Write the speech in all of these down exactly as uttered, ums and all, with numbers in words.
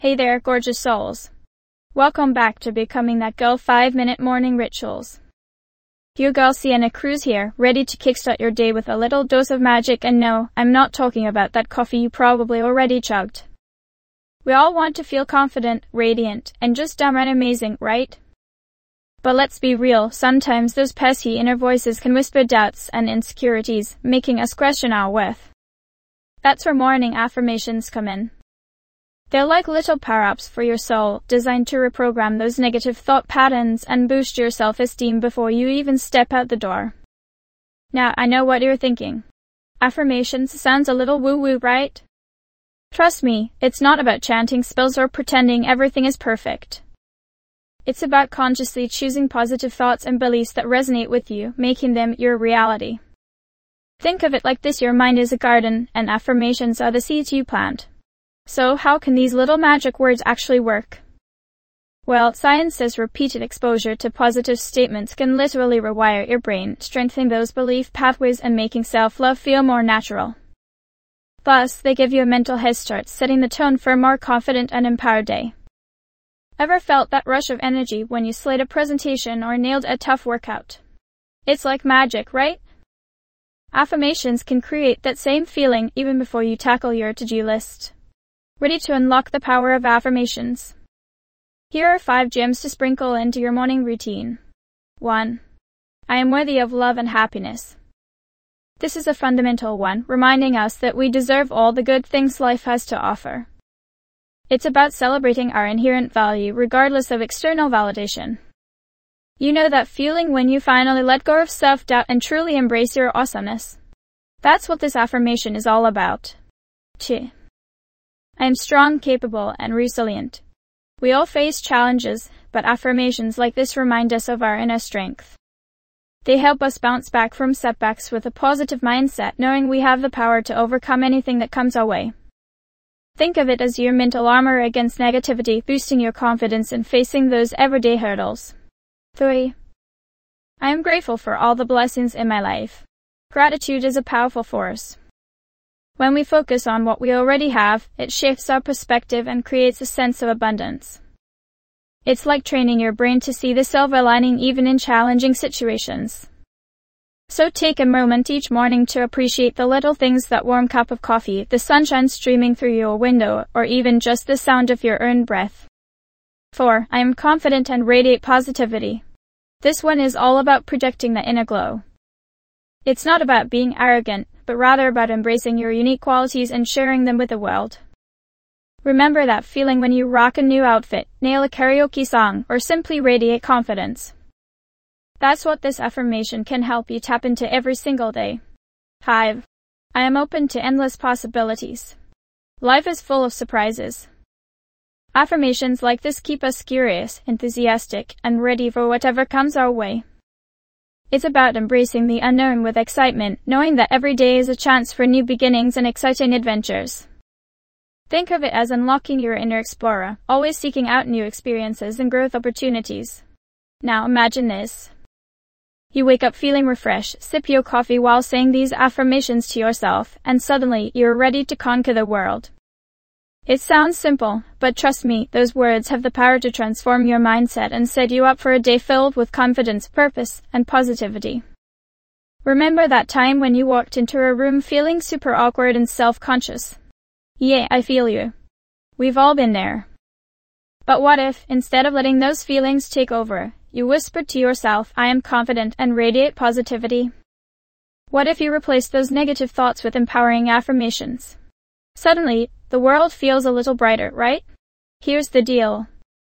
Hey there, gorgeous souls. Welcome back to Becoming That Girl five minute Morning Rituals. Your girl Sienna Cruz here, ready to kickstart your day with a little dose of magic, and no, I'm not talking about that coffee you probably already chugged. We all want to feel confident, radiant, and just downright amazing, right? But let's be real, sometimes those pesky inner voices can whisper doubts and insecurities, making us question our worth. That's where morning affirmations come in. They're like little power-ups for your soul, designed to reprogram those negative thought patterns and boost your self-esteem before you even step out the door. Now, I know what you're thinking. Affirmations sounds a little woo-woo, right? Trust me, it's not about chanting spells or pretending everything is perfect. It's about consciously choosing positive thoughts and beliefs that resonate with you, making them your reality. Think of it like this: your mind is a garden, and affirmations are the seeds you plant. So how can these little magic words actually work? Well, science says repeated exposure to positive statements can literally rewire your brain, strengthening those belief pathways and making self-love feel more natural. Thus, they give you a mental head start, setting the tone for a more confident and empowered day. Ever felt that rush of energy when you slayed a presentation or nailed a tough workout? It's like magic, right? Affirmations can create that same feeling even before you tackle your to-do list. Ready to unlock the power of affirmations? Here are five gems to sprinkle into your morning routine. one. I am worthy of love and happiness. This is a fundamental one, reminding us that we deserve all the good things life has to offer. It's about celebrating our inherent value regardless of external validation. You know that feeling when you finally let go of self-doubt and truly embrace your awesomeness? That's what this affirmation is all about. two. I am strong, capable, and resilient. We all face challenges, but affirmations like this remind us of our inner strength. They help us bounce back from setbacks with a positive mindset, knowing we have the power to overcome anything that comes our way. Think of it as your mental armor against negativity, boosting your confidence in facing those everyday hurdles. three. I am grateful for all the blessings in my life. Gratitude is a powerful force. When we focus on what we already have, it shifts our perspective and creates a sense of abundance. It's like training your brain to see the silver lining even in challenging situations. So take a moment each morning to appreciate the little things: that warm cup of coffee, the sunshine streaming through your window, or even just the sound of your own breath. four. I am confident and radiate positivity. This one is all about projecting the inner glow. It's not about being arrogant, but rather about embracing your unique qualities and sharing them with the world. Remember that feeling when you rock a new outfit, nail a karaoke song, or simply radiate confidence. That's what this affirmation can help you tap into every single day. five. I am open to endless possibilities. Life is full of surprises. Affirmations like this keep us curious, enthusiastic, and ready for whatever comes our way. It's about embracing the unknown with excitement, knowing that every day is a chance for new beginnings and exciting adventures. Think of it as unlocking your inner explorer, always seeking out new experiences and growth opportunities. Now imagine this. You wake up feeling refreshed, sip your coffee while saying these affirmations to yourself, and suddenly you're ready to conquer the world. It sounds simple, but trust me, those words have the power to transform your mindset and set you up for a day filled with confidence, purpose, and positivity. Remember that time when you walked into a room feeling super awkward and self-conscious? Yeah, I feel you. We've all been there. But what if, instead of letting those feelings take over, you whispered to yourself, I am confident and radiate positivity? What if you replaced those negative thoughts with empowering affirmations? Suddenly, the world feels a little brighter, right? Here's the deal.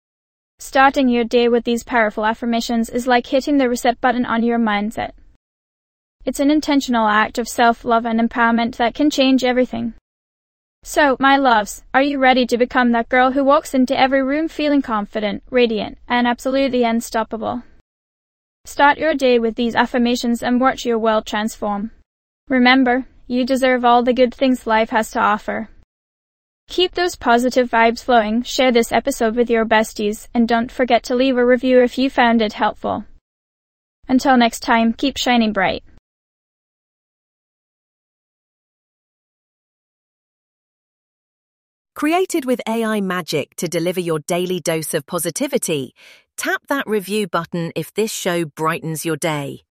Starting your day with these powerful affirmations is like hitting the reset button on your mindset. It's an intentional act of self-love and empowerment that can change everything. So, my loves, are you ready to become that girl who walks into every room feeling confident, radiant, and absolutely unstoppable? Start your day with these affirmations and watch your world transform. Remember, you deserve all the good things life has to offer. Keep those positive vibes flowing, share this episode with your besties, and don't forget to leave a review if you found it helpful. Until next time, keep shining bright. Created with A I magic to deliver your daily dose of positivity, tap that review button if this show brightens your day.